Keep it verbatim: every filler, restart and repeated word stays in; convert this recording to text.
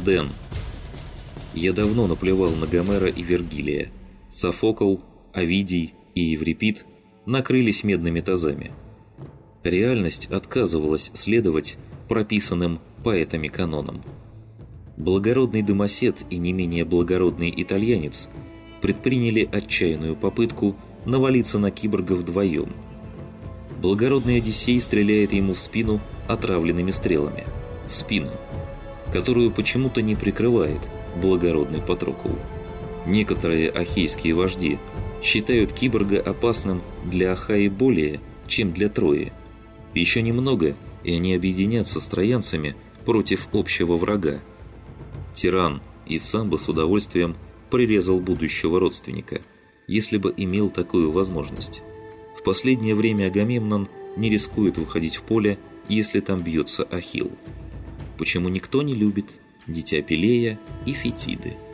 Дэн. Я давно наплевал на Гомера и Вергилия. Софокл, Овидий и Еврипид накрылись медными тазами. Реальность отказывалась следовать прописанным поэтами канонам. Благородный домосед и не менее благородный итальянец предприняли отчаянную попытку навалиться на киборга вдвоем. Благородный Одиссей стреляет ему в спину отравленными стрелами. В спину, которую почему-то не прикрывает благородный Патрокл. Некоторые ахейские вожди считают киборга опасным для Ахайи более, чем для Трои. Еще немного, и они объединятся с троянцами против общего врага. Тиран и сам бы с удовольствием прирезал будущего родственника, если бы имел такую возможность. В последнее время Агамемнон не рискует выходить в поле, если там бьется Ахилл. Почему никто не любит дитя Пелея и Фетиды?